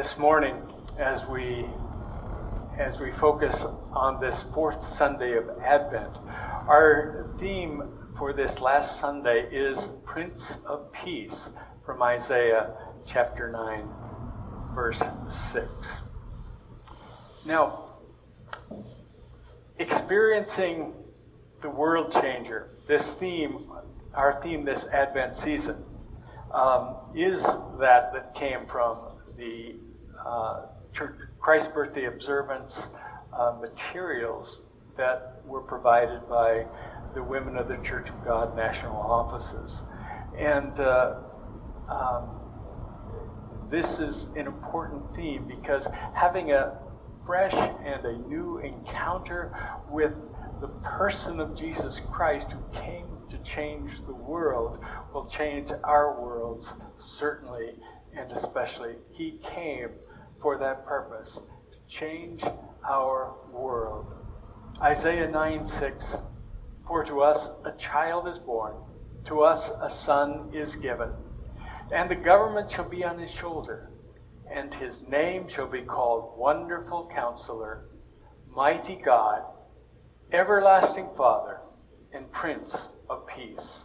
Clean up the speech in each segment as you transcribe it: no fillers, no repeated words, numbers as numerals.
This morning, as we focus on this fourth Sunday of Advent, our theme for this last Sunday is Prince of Peace from Isaiah chapter 9, verse 6. Now, experiencing the world changer, this theme, our theme this Advent season, is that came from the Church Christ Birthday Observance materials that were provided by the Women of the Church of God national offices. And this is an important theme because having a fresh and a new encounter with the person of Jesus Christ who came to change the world will change our worlds certainly and especially. He came for that purpose, to change our world. Isaiah 9:6, for to us a child is born, to us a son is given, and the government shall be on his shoulder, and his name shall be called Wonderful Counselor, Mighty God, Everlasting Father, and Prince of Peace.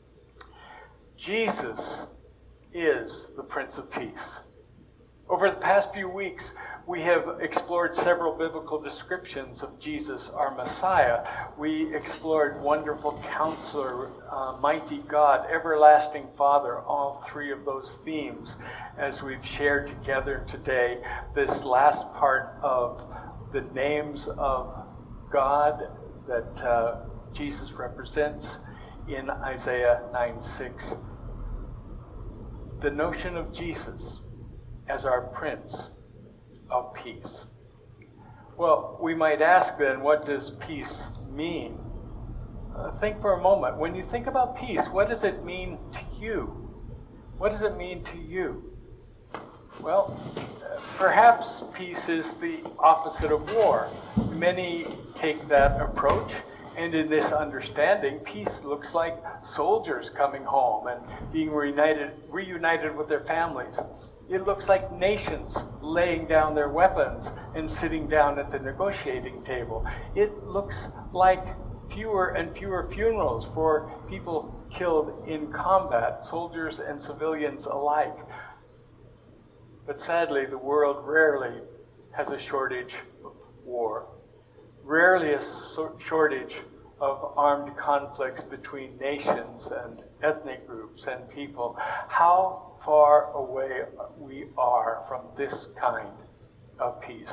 Jesus is the Prince of Peace. Over the past few weeks, we have explored several biblical descriptions of Jesus, our Messiah. We explored Wonderful Counselor, Mighty God, Everlasting Father, all three of those themes as we've shared together today this last part of the names of God that Jesus represents in Isaiah 9:6. The notion of Jesus as our Prince of Peace. Well, we might ask then, what does peace mean? Think for a moment. When you think about peace, what does it mean to you? What does it mean to you? Well, perhaps peace is the opposite of war. Many take that approach. And in this understanding, peace looks like soldiers coming home and being reunited with their families. It looks like nations laying down their weapons and sitting down at the negotiating table. It looks like fewer and fewer funerals for people killed in combat, soldiers and civilians alike. But sadly, the world rarely has a shortage of war. Rarely a shortage of armed conflicts between nations and ethnic groups and people. How far away we are from this kind of peace.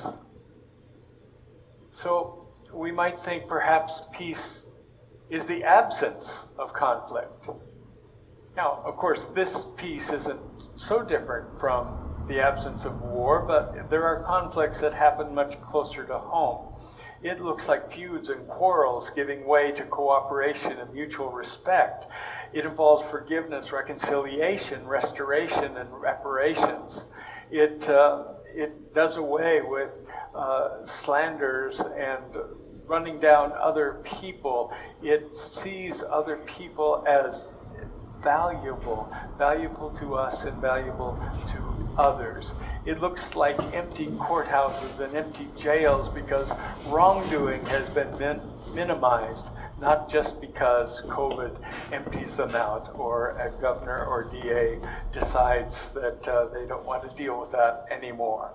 So we might think perhaps peace is the absence of conflict. Now, of course, this peace isn't so different from the absence of war, but there are conflicts that happen much closer to home. It looks like feuds and quarrels giving way to cooperation and mutual respect. It involves forgiveness, reconciliation, restoration, and reparations. It does away with slanders and running down other people. It sees other people as valuable to us and valuable to others. It looks like empty courthouses and empty jails because wrongdoing has been minimized, not just because COVID empties them out or a governor or DA decides that they don't want to deal with that anymore.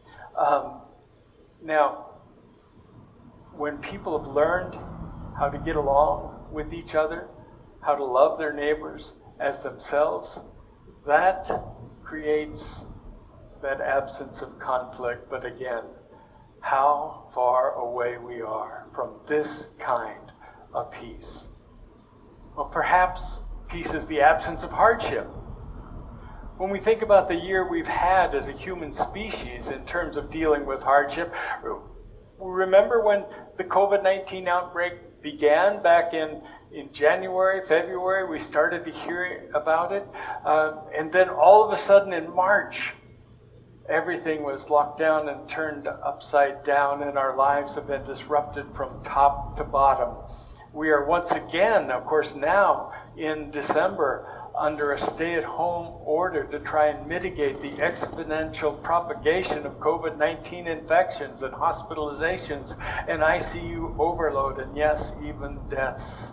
Now, when people have learned how to get along with each other, how to love their neighbors as themselves, that creates that absence of conflict. But again, how far away we are from this kind of peace. Well, perhaps peace is the absence of hardship. When we think about the year we've had as a human species in terms of dealing with hardship, remember when the COVID-19 outbreak began back in January, February, we started to hear about it. And then all of a sudden in March, everything was locked down and turned upside down, and our lives have been disrupted from top to bottom. We are once again, of course, now in December, under a stay-at-home order to try and mitigate the exponential propagation of COVID-19 infections and hospitalizations and ICU overload, and yes, even deaths.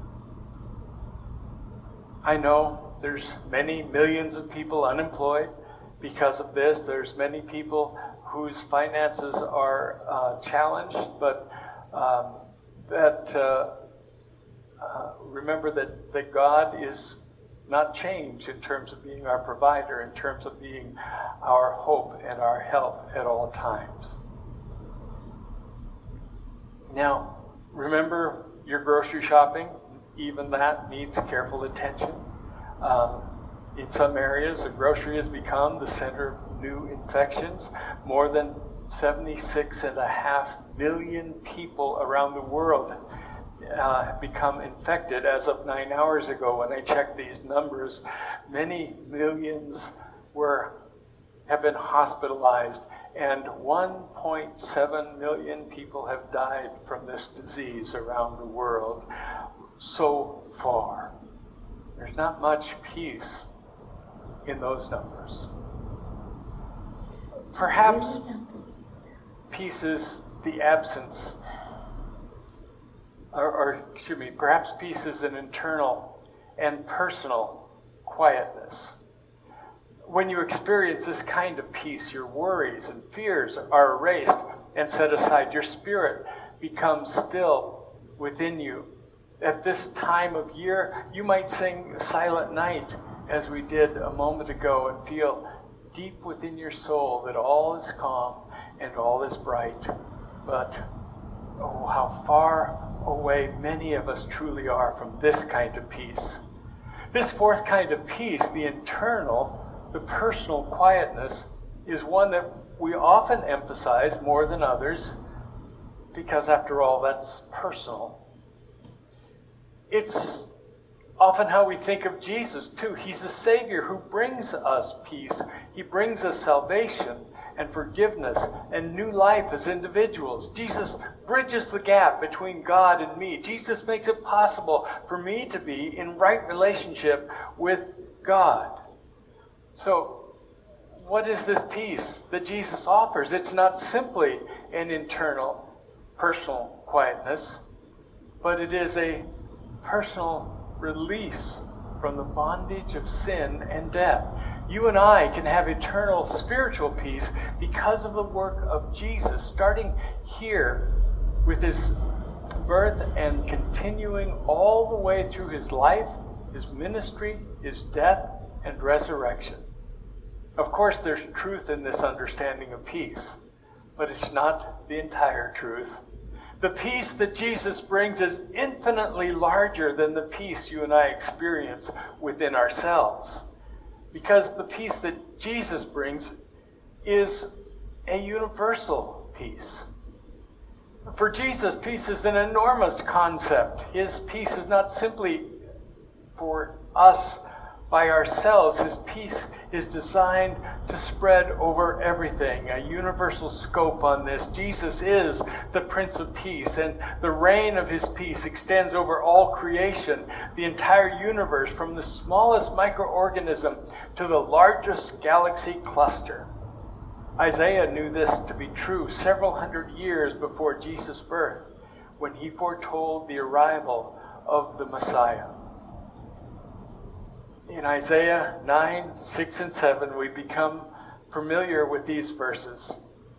I know there's many millions of people unemployed because of this. There's many people whose finances are challenged, but remember that God is not changed in terms of being our provider, in terms of being our hope and our help at all times. Now, remember your grocery shopping. Even that needs careful attention. In some areas, the grocery has become the center of new infections. More than 76.5 million people around the world have become infected. As of 9 hours ago, when I checked these numbers, many millions have been hospitalized, and 1.7 million people have died from this disease around the world so far. There's not much peace in those numbers. Perhaps peace is the absence, perhaps peace is an internal and personal quietness. When you experience this kind of peace, your worries and fears are erased and set aside. Your spirit becomes still within you. At this time of year, you might sing Silent Night, as we did a moment ago, and feel deep within your soul that all is calm and all is bright. But, oh, how far away many of us truly are from this kind of peace. This fourth kind of peace, the internal, the personal quietness, is one that we often emphasize more than others, because after all, that's personal. It's often how we think of Jesus, too. He's the Savior who brings us peace. He brings us salvation and forgiveness and new life as individuals. Jesus bridges the gap between God and me. Jesus makes it possible for me to be in right relationship with God. So, what is this peace that Jesus offers? It's not simply an internal, personal quietness, but it is a personal release from the bondage of sin and death. You and I can have eternal spiritual peace because of the work of Jesus, starting here with his birth and continuing all the way through his life, his ministry, his death, and resurrection. Of course, there's truth in this understanding of peace, but it's not the entire truth. The peace that Jesus brings is infinitely larger than the peace you and I experience within ourselves. Because the peace that Jesus brings is a universal peace. For Jesus, peace is an enormous concept. His peace is not simply for us by ourselves. His peace is designed to spread over everything, a universal scope on this. Jesus is the Prince of Peace, and the reign of his peace extends over all creation, the entire universe, from the smallest microorganism to the largest galaxy cluster. Isaiah knew this to be true several hundred years before Jesus' birth, when he foretold the arrival of the Messiah. In Isaiah 9, 6, and 7, we become familiar with these verses.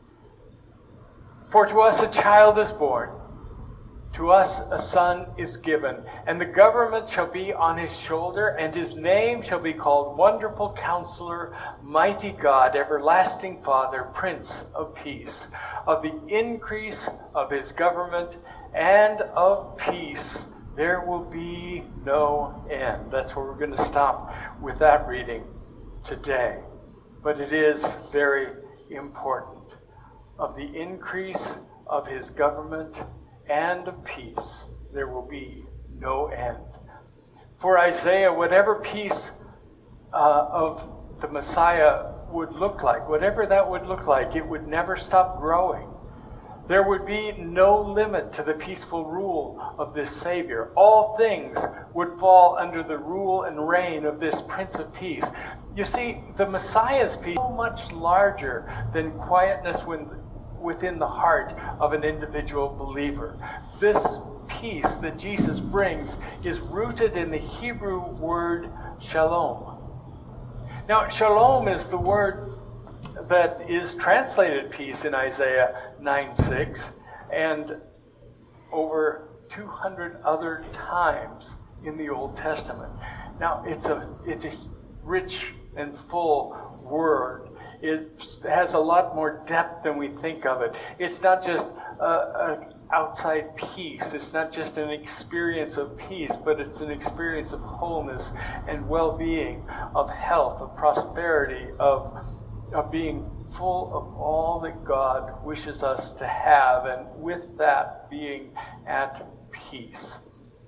For to us a child is born, to us a son is given, and the government shall be on his shoulder, and his name shall be called Wonderful Counselor, Mighty God, Everlasting Father, Prince of Peace. Of the increase of his government and of peace there will be no end. That's where we're going to stop with that reading today. But it is very important. Of the increase of his government and of peace, there will be no end. For Isaiah, whatever peace of the Messiah would look like, whatever that would look like, it would never stop growing. There would be no limit to the peaceful rule of this Savior. All things would fall under the rule and reign of this Prince of Peace. You see, the Messiah's peace is so much larger than quietness within the heart of an individual believer. This peace that Jesus brings is rooted in the Hebrew word shalom. Now, shalom is the word that is translated peace in Isaiah 9:6 and over 200 other times in the Old Testament. Now, it's a rich and full word. It has a lot more depth than we think of it. It's not just an outside peace. It's not just an experience of peace, but it's an experience of wholeness and well-being, of health, of prosperity, of being full of all that God wishes us to have, and with that being at peace.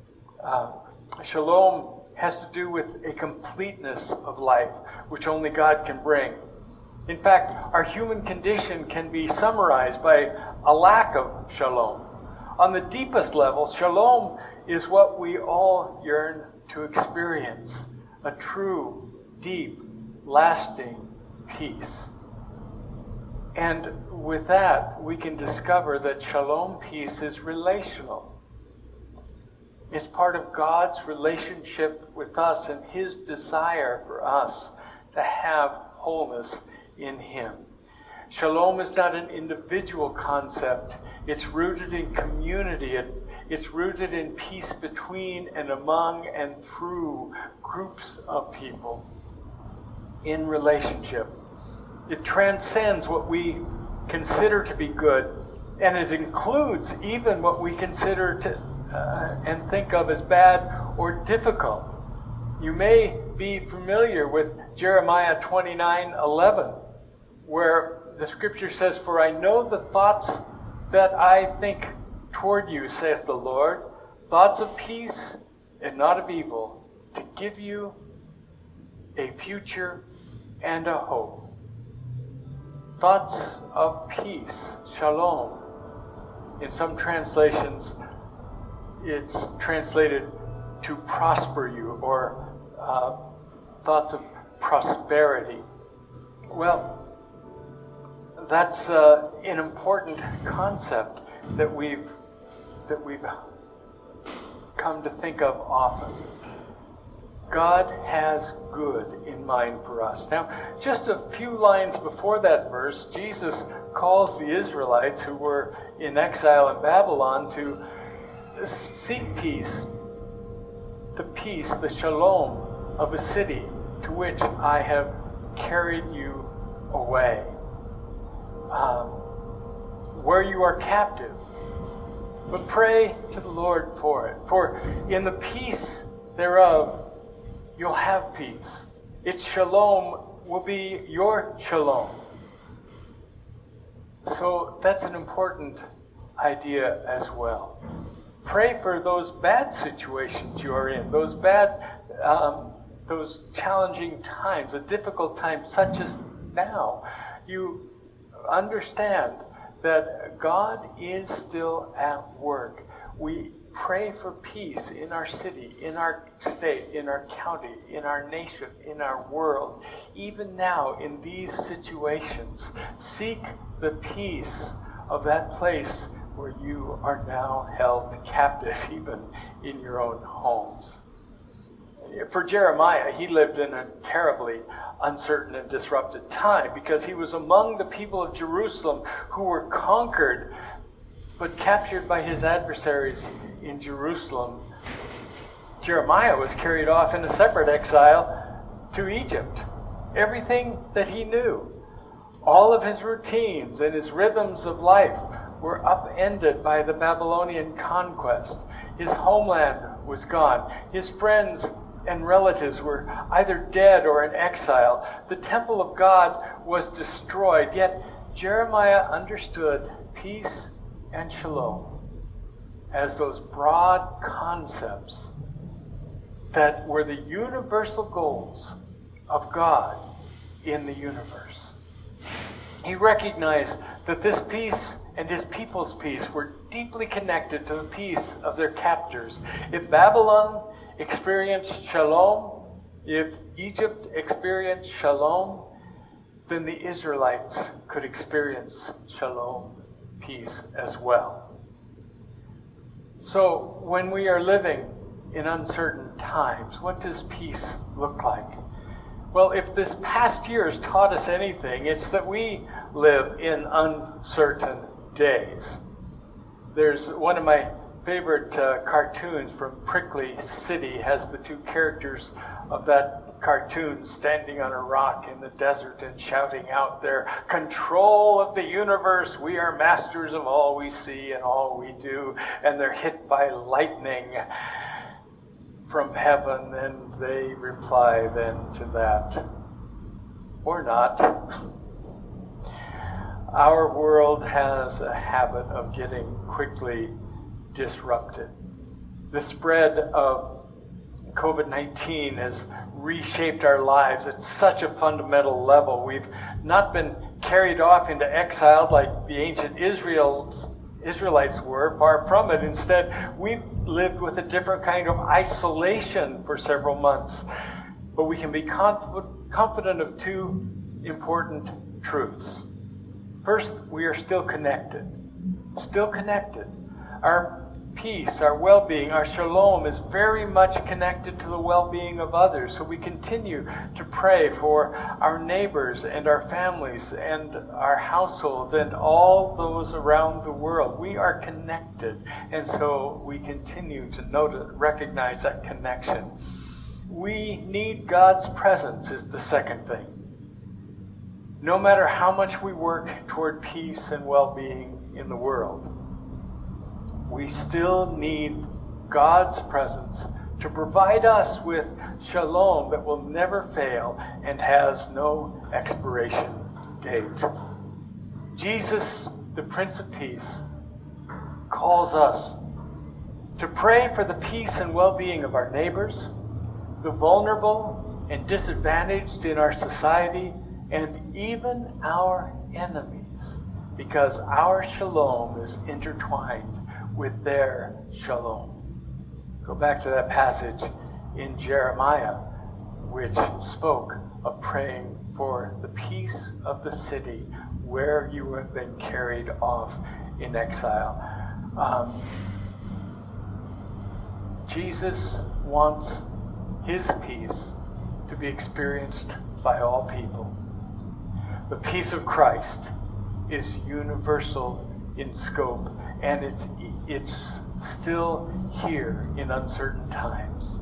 Shalom has to do with a completeness of life, which only God can bring. In fact, our human condition can be summarized by a lack of shalom. On the deepest level, shalom is what we all yearn to experience, a true, deep, lasting peace. And with that, we can discover that shalom peace is relational. It's part of God's relationship with us and His desire for us to have wholeness in Him. Shalom is not an individual concept. It's rooted in community. It's rooted in peace between and among and through groups of people in relationship. It transcends what we consider to be good, and it includes even what we consider to and think of as bad or difficult. You may be familiar with Jeremiah 29:11, where the scripture says, "For I know the thoughts that I think toward you, saith the Lord, thoughts of peace and not of evil, to give you a future and a hope." Thoughts of peace, shalom. In some translations, it's translated to prosper you, or thoughts of prosperity. Well, that's an important concept that we've come to think of often. God has good in mind for us. Now, just a few lines before that verse, Jesus calls the Israelites who were in exile in Babylon to seek peace. The peace, the shalom of a city to which I have carried you away. Where you are captive. But pray to the Lord for it. For in the peace thereof, you'll have peace. Its shalom will be your shalom. So that's an important idea as well. Pray for those bad situations you are in, those challenging times, a difficult time such as now. You understand that God is still at work. We pray for peace in our city, in our state, in our county, in our nation, in our world. Even now, in these situations, seek the peace of that place where you are now held captive, even in your own homes. For Jeremiah, he lived in a terribly uncertain and disrupted time because he was among the people of Jerusalem who were conquered but captured by his adversaries in Jerusalem. Jeremiah was carried off in a separate exile to Egypt. Everything that he knew, all of his routines and his rhythms of life were upended by the Babylonian conquest. His homeland was gone. His friends and relatives were either dead or in exile. The temple of God was destroyed. Yet Jeremiah understood peace and shalom as those broad concepts that were the universal goals of God in the universe. He recognized that this peace and his people's peace were deeply connected to the peace of their captors. If Babylon experienced shalom, if Egypt experienced shalom, then the Israelites could experience shalom, peace as well. So when we are living in uncertain times, what does peace look like? Well, if this past year has taught us anything, it's that we live in uncertain days. There's one of my favorite cartoons from Prickly City has the two characters of that cartoon standing on a rock in the desert and shouting out their control of the universe. We are masters of all we see and all we do. And they're hit by lightning from heaven, and they reply then to that, or not. Our world has a habit of getting quickly disrupted. The spread of COVID-19 has reshaped our lives at such a fundamental level. We've not been carried off into exile like the ancient Israelites were, far from it. Instead, we've lived with a different kind of isolation for several months. But we can be confident of two important truths. First, we are still connected. Still connected. Our peace, our well-being, our shalom is very much connected to the well-being of others. So we continue to pray for our neighbors and our families and our households and all those around the world. We are connected, and so we continue to recognize that connection. We need God's presence is the second thing. No matter how much we work toward peace and well-being in the world, we still need God's presence to provide us with shalom that will never fail and has no expiration date. Jesus, the Prince of Peace, calls us to pray for the peace and well-being of our neighbors, the vulnerable and disadvantaged in our society, and even our enemies, because our shalom is intertwined with their shalom. Go back to that passage in Jeremiah, which spoke of praying for the peace of the city where you have been carried off in exile. Jesus wants his peace to be experienced by all people. The peace of Christ is universal in scope, and it's still here in uncertain times.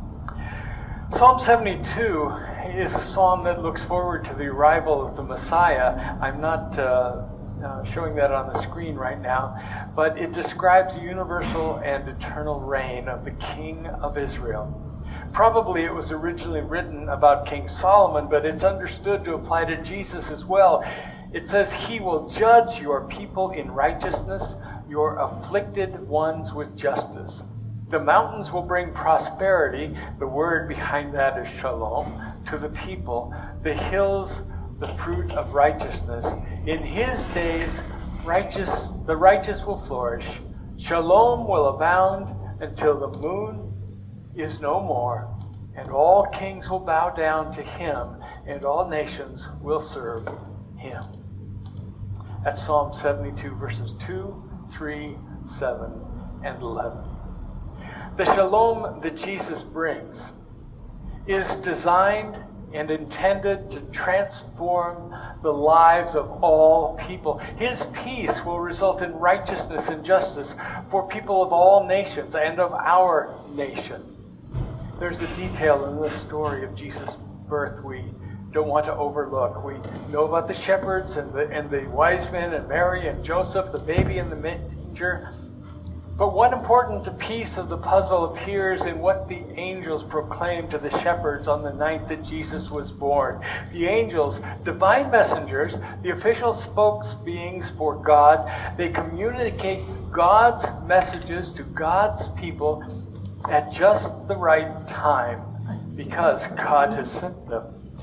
Psalm 72 is a psalm that looks forward to the arrival of the Messiah. I'm not showing that on the screen right now, but it describes the universal and eternal reign of the King of Israel. Probably it was originally written about King Solomon, but it's understood to apply to Jesus as well. It says, "He will judge your people in righteousness, your afflicted ones with justice. The mountains will bring prosperity," the word behind that is shalom, "to the people. The hills, the fruit of righteousness. In his days, the righteous will flourish. Shalom will abound until the moon is no more, and all kings will bow down to him, and all nations will serve him." That's Psalm 72, verses 2, 3, 7, and 11. The shalom that Jesus brings is designed and intended to transform the lives of all people. His peace will result in righteousness and justice for people of all nations and of our nation. There's a detail in the story of Jesus' birth we don't want to overlook. We know about the shepherds and the wise men and Mary and Joseph, the baby in the manger. But one important piece of the puzzle appears in what the angels proclaimed to the shepherds on the night that Jesus was born. The angels, divine messengers, the official spokesbeings for God, they communicate God's messages to God's people at just the right time because God has sent them.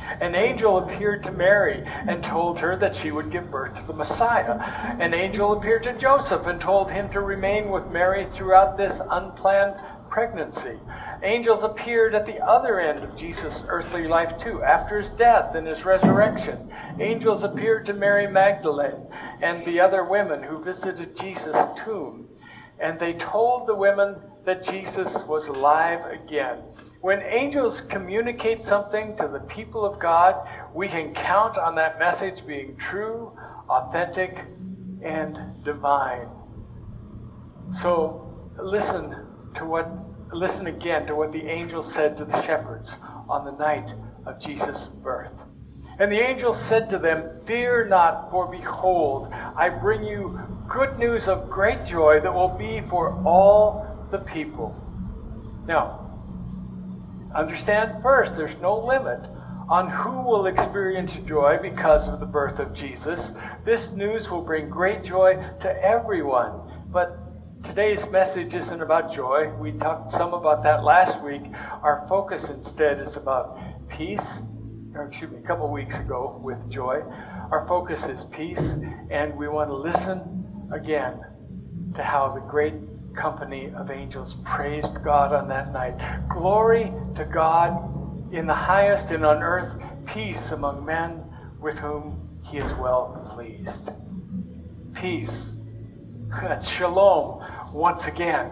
An angel appeared to Mary and told her that she would give birth to the Messiah. An angel appeared to Joseph and told him to remain with Mary throughout this unplanned pregnancy. Angels appeared at the other end of Jesus' earthly life too, after his death and his resurrection. Angels appeared to Mary Magdalene and the other women who visited Jesus' tomb. And they told the women that Jesus was alive again. When angels communicate something to the people of God, we can count on that message being true, authentic, and divine. So listen again to what the angel said to the shepherds on the night of Jesus' birth. And the angel said to them, "Fear not, for behold, I bring you good news of great joy that will be for all the people." Now, understand first, there's no limit on who will experience joy because of the birth of Jesus. This news will bring great joy to everyone. But today's message isn't about joy. We talked some about that last week. Our focus instead is about peace. A couple weeks ago with joy. Our focus is peace, and we want to listen again to how the great company of angels praised God on that night. Glory to God in the highest, and on earth peace among men with whom he is well pleased. Peace. That's shalom once again.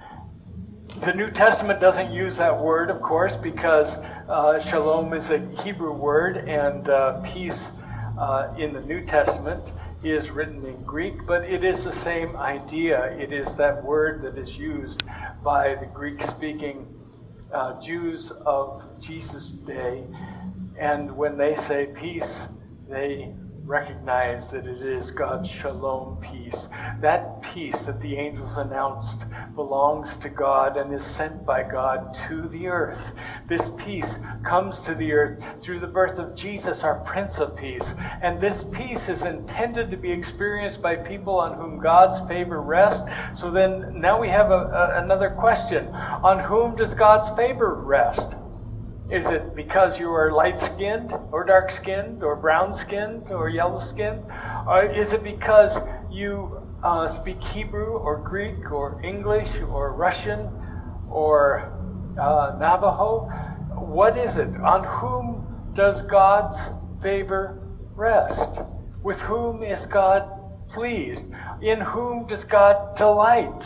The New Testament doesn't use that word, of course, because shalom is a Hebrew word, and peace in the New Testament is written in Greek, but it is the same idea. It is that word that is used by the Greek-speaking Jews of Jesus' day, and when they say peace, they recognize that it is God's shalom peace. That peace that the angels announced belongs to God and is sent by God to the earth. This peace comes to the earth through the birth of Jesus, our Prince of Peace. And this peace is intended to be experienced by people on whom God's favor rests. So then now we have another question. On whom does God's favor rest? Is it because you are light-skinned or dark-skinned or brown-skinned or yellow-skinned? Or is it because you speak Hebrew or Greek or English or Russian or Navajo? What is it? On whom does God's favor rest? With whom is God pleased? In whom does God delight?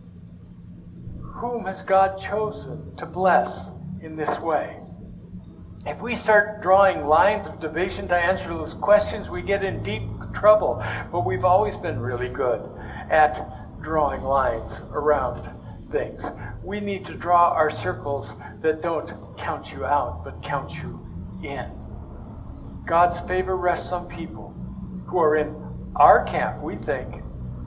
Whom has God chosen to bless in this way? If we start drawing lines of division to answer those questions, we get in deep trouble. But we've always been really good at drawing lines around things. We need to draw our circles that don't count you out, but count you in. God's favor rests on people who are in our camp. We think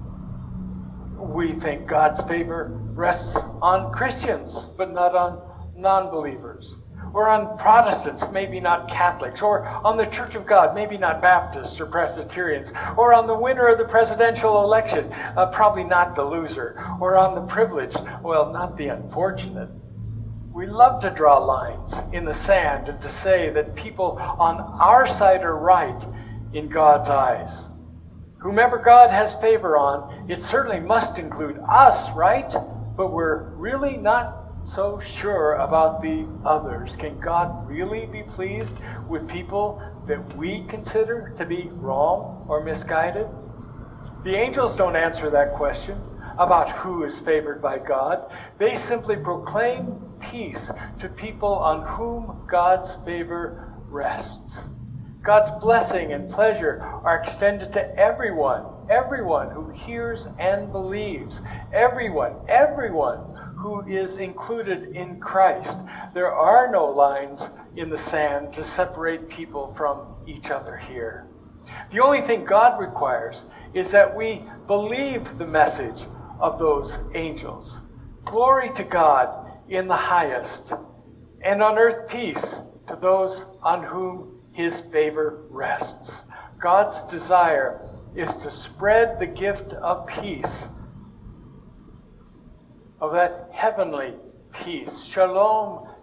God's favor rests on Christians, but not on non-believers. Or on Protestants, maybe not Catholics, or on the Church of God, maybe not Baptists or Presbyterians, or on the winner of the presidential election, probably not the loser, or on the privileged, well, not the unfortunate. We love to draw lines in the sand and to say that people on our side are right in God's eyes. Whomever God has favor on, it certainly must include us, right? But we're really not so sure about the others. Can God really be pleased with people that we consider to be wrong or misguided? The angels don't answer that question about who is favored by God. They simply proclaim peace to people on whom God's favor rests. God's blessing and pleasure are extended to everyone who hears and believes, everyone who is included in Christ. There are no lines in the sand to separate people from each other here. The only thing God requires is that we believe the message of those angels. Glory to God in the highest, and on earth peace to those on whom his favor rests. God's desire is to spread the gift of peace, of that heavenly peace, shalom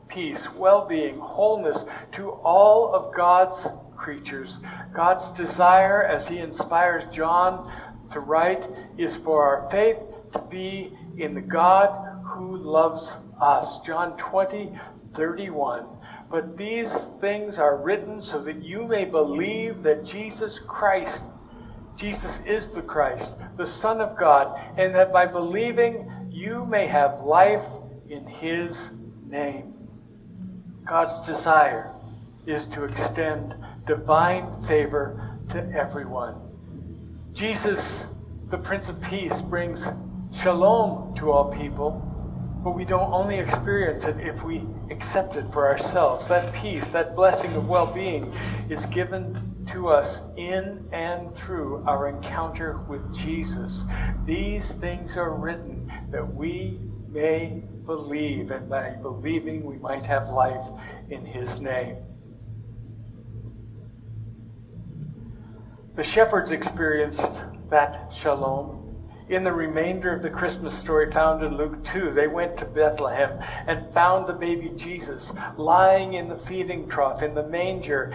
peace, well-being, wholeness to all of God's creatures. God's desire, as he inspires John to write, is for our faith to be in the God who loves us. John 20:31. But these things are written so that you may believe that Jesus is the Christ, the Son of God, and that by believing you may have life in his name. God's desire is to extend divine favor to everyone. Jesus, the Prince of Peace, brings shalom to all people, but we don't only experience it if we accept it for ourselves. That peace, that blessing of well-being is given to us in and through our encounter with Jesus. These things are written that we may believe, and by believing we might have life in his name. The shepherds experienced that shalom. In the remainder of the Christmas story found in Luke 2, they went to Bethlehem and found the baby Jesus lying in the feeding trough, in the manger,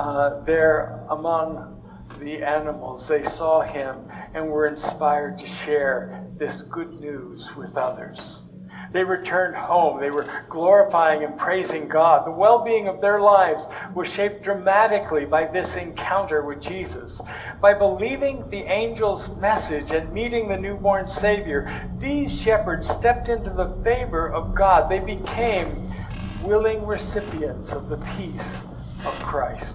there among the animals. They saw him and were inspired to share this good news with others. They returned home. They were glorifying and praising God. The well-being of their lives was shaped dramatically by this encounter with Jesus. By believing the angel's message and meeting the newborn Savior, these shepherds stepped into the favor of God. They became willing recipients of the peace of Christ.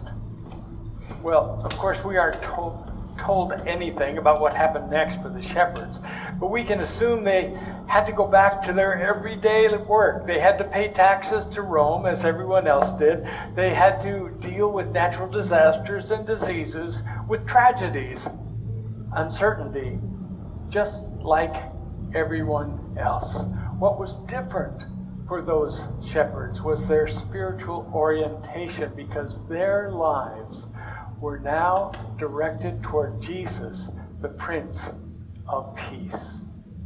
Well, of course, we aren't told anything about what happened next for the shepherds, but we can assume they had to go back to their everyday work. They had to pay taxes to Rome, as everyone else did. They had to deal with natural disasters and diseases, with tragedies, uncertainty, just like everyone else. What was different for those shepherds was their spiritual orientation, because their lives were now directed toward Jesus, the Prince of Peace.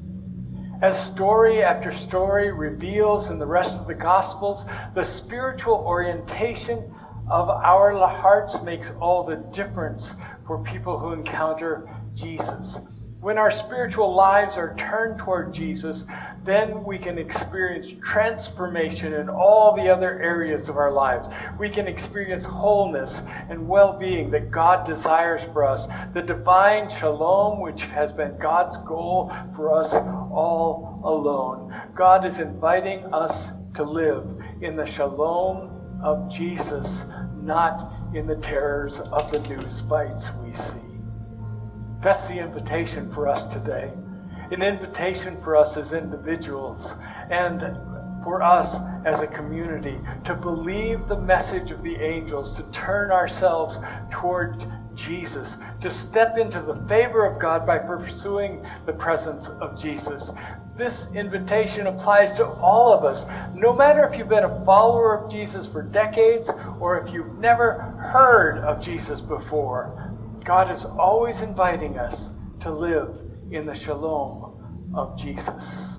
As story after story reveals in the rest of the Gospels, the spiritual orientation of our hearts makes all the difference for people who encounter Jesus. When our spiritual lives are turned toward Jesus, then we can experience transformation in all the other areas of our lives. We can experience wholeness and well-being that God desires for us. The divine shalom, which has been God's goal for us all alone. God is inviting us to live in the shalom of Jesus, not in the terrors of the news bites we see. That's the invitation for us today. An invitation for us as individuals and for us as a community to believe the message of the angels, to turn ourselves toward Jesus, to step into the favor of God by pursuing the presence of Jesus. This invitation applies to all of us, no matter if you've been a follower of Jesus for decades or if you've never heard of Jesus before. God is always inviting us to live in the shalom of Jesus.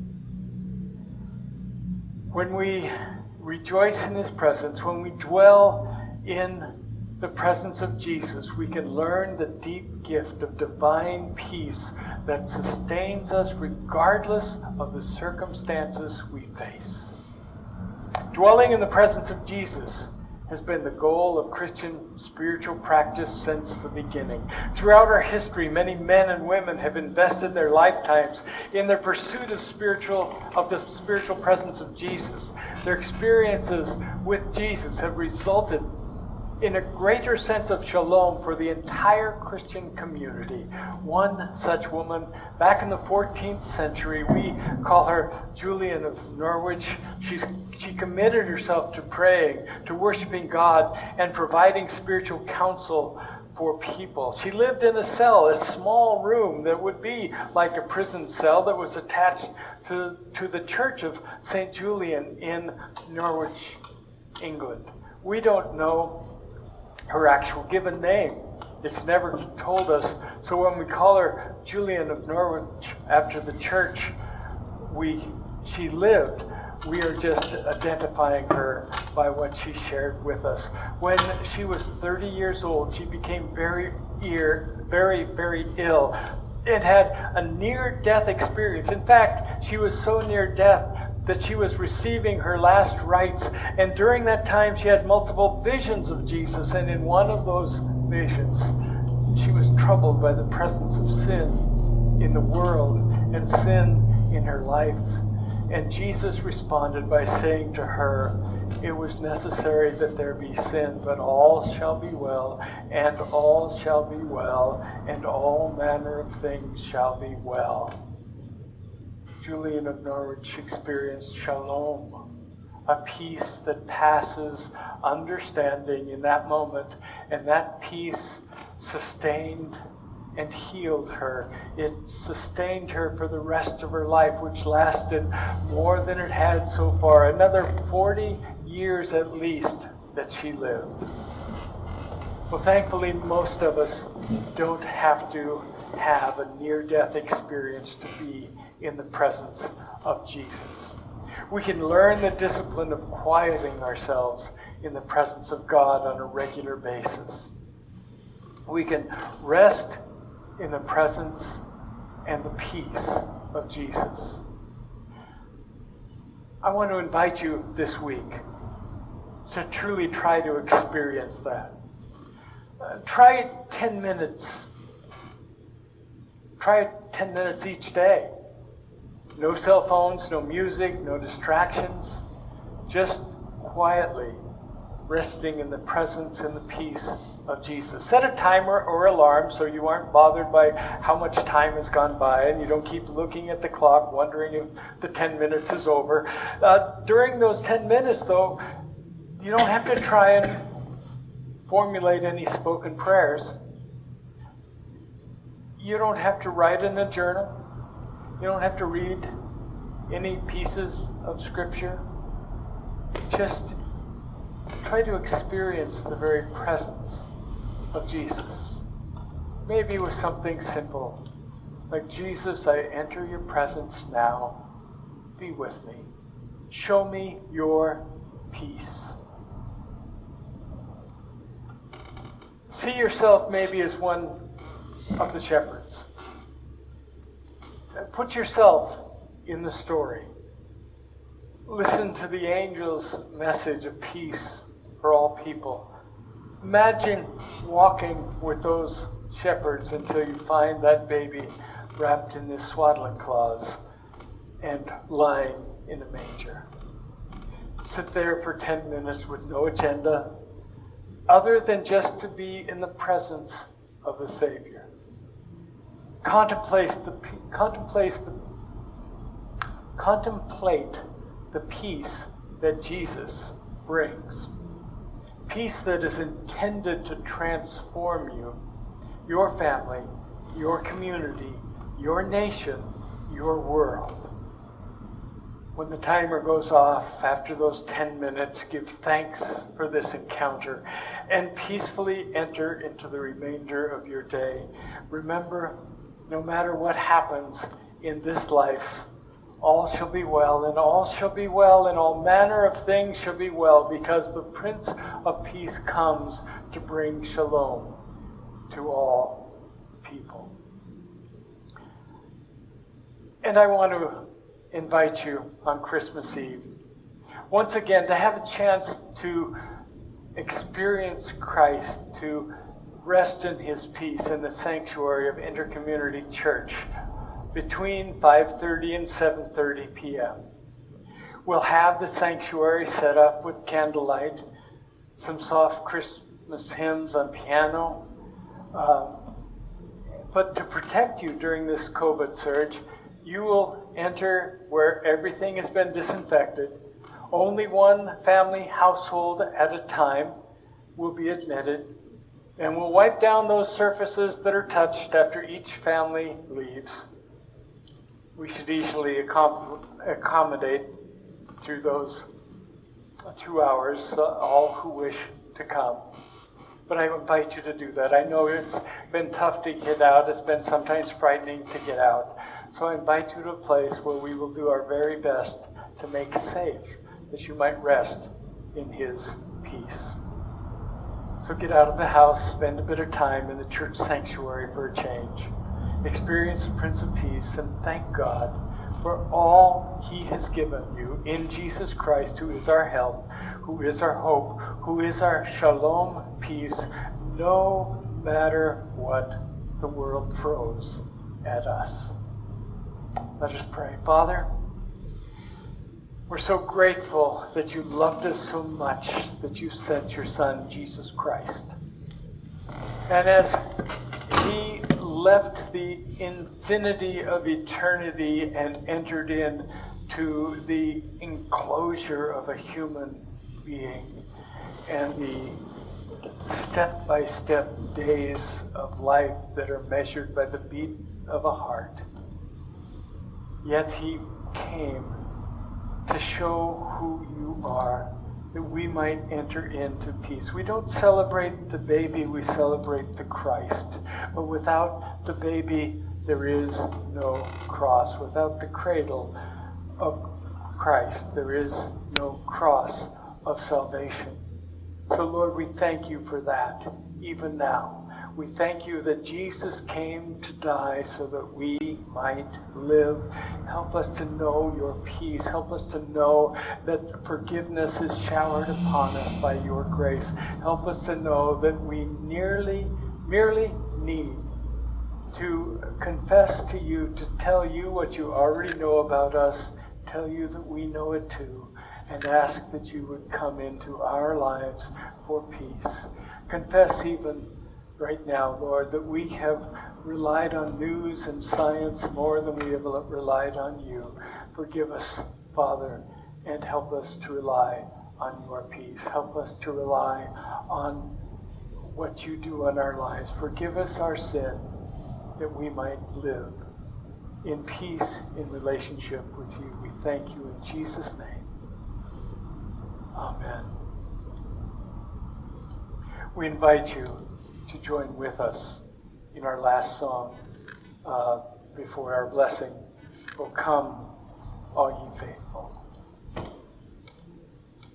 When we rejoice in his presence, when we dwell in the presence of Jesus, we can learn the deep gift of divine peace that sustains us regardless of the circumstances we face. Dwelling in the presence of Jesus has been the goal of Christian spiritual practice since the beginning. Throughout our history, many men and women have invested their lifetimes in their pursuit of the spiritual presence of Jesus. Their experiences with Jesus have resulted in a greater sense of shalom for the entire Christian community. One such woman, back in the 14th century, we call her Julian of Norwich. She committed herself to praying, to worshiping God, and providing spiritual counsel for people. She lived in a cell, a small room that would be like a prison cell that was attached to the Church of St. Julian in Norwich, England. We don't know her actual given name. It's never told us. So when we call her Julian of Norwich after the church she lived, we are just identifying her by what she shared with us. When she was 30 years old, she became very ill and had a near-death experience. In fact, she was so near death that she was receiving her last rites. And during that time, she had multiple visions of Jesus. And in one of those visions, she was troubled by the presence of sin in the world and sin in her life. And Jesus responded by saying to her, it was necessary that there be sin, but all shall be well, and all shall be well, and all manner of things shall be well. Julian of Norwich experienced shalom, a peace that passes understanding in that moment, and that peace sustained and healed her. It sustained her for the rest of her life, which lasted more than it had so far, another 40 years at least that she lived. Well, thankfully, most of us don't have to have a near-death experience to be in the presence of Jesus. We can learn the discipline of quieting ourselves in the presence of God on a regular basis. We can rest in the presence and the peace of Jesus. I want to invite you this week to truly try to experience that. Try 10 minutes. Try 10 minutes each day. No cell phones, no music, no distractions. Just quietly resting in the presence and the peace of Jesus. Set a timer or alarm so you aren't bothered by how much time has gone by and you don't keep looking at the clock wondering if the 10 minutes is over. During those 10 minutes, though, you don't have to try and formulate any spoken prayers. You don't have to write in a journal. You don't have to read any pieces of Scripture. Just try to experience the very presence of Jesus. Maybe with something simple, like, Jesus, I enter your presence now. Be with me. Show me your peace. See yourself maybe as one of the shepherds. Put yourself in the story. Listen to the angel's message of peace for all people. Imagine walking with those shepherds until you find that baby wrapped in his swaddling cloths and lying in a manger. Sit there for 10 minutes with no agenda other than just to be in the presence of the Savior. Contemplate the peace that Jesus brings. Peace that is intended to transform you, your family, your community, your nation, your world. When the timer goes off after those 10 minutes, give thanks for this encounter and peacefully enter into the remainder of your day. Remember, no matter what happens in this life, all shall be well, and all shall be well, and all manner of things shall be well, because the Prince of Peace comes to bring shalom to all people. And I want to invite you on Christmas Eve, once again, to have a chance to experience Christ, to rest in his peace in the sanctuary of Intercommunity Church between 5:30 and 7:30 p.m. We'll have the sanctuary set up with candlelight, some soft Christmas hymns on piano. But to protect you during this COVID surge, you will enter where everything has been disinfected. Only one family household at a time will be admitted. And we'll wipe down those surfaces that are touched after each family leaves. We should easily accommodate through those 2 hours all who wish to come. But I invite you to do that. I know it's been tough to get out. It's been sometimes frightening to get out. So I invite you to a place where we will do our very best to to make safe, that you might rest in his peace. So get out of the house, spend a bit of time in the church sanctuary for a change. Experience the Prince of Peace and thank God for all he has given you in Jesus Christ, who is our help, who is our hope, who is our shalom peace, no matter what the world throws at us. Let us pray. Father, we're so grateful that you loved us so much that you sent your Son, Jesus Christ. And as he left the infinity of eternity and entered into the enclosure of a human being and the step-by-step days of life that are measured by the beat of a heart, yet he came to show who you are, that we might enter into peace. We don't celebrate the baby, we celebrate the Christ. But without the baby, there is no cross. Without the cradle of Christ, there is no cross of salvation. So Lord, we thank you for that, even now. We thank you that Jesus came to die so that we might live. Help us to know your peace. Help us to know that forgiveness is showered upon us by your grace. Help us to know that we merely need to confess to you, to tell you what you already know about us, tell you that we know it too, and ask that you would come into our lives for peace. Confess even right now, Lord, that we have relied on news and science more than we have relied on you. Forgive us, Father, and help us to rely on your peace. Help us to rely on what you do in our lives. Forgive us our sin, that we might live in peace, in relationship with you. We thank you in Jesus' name. Amen. We invite you to join with us in our last song before our blessing. Oh, come, all ye faithful.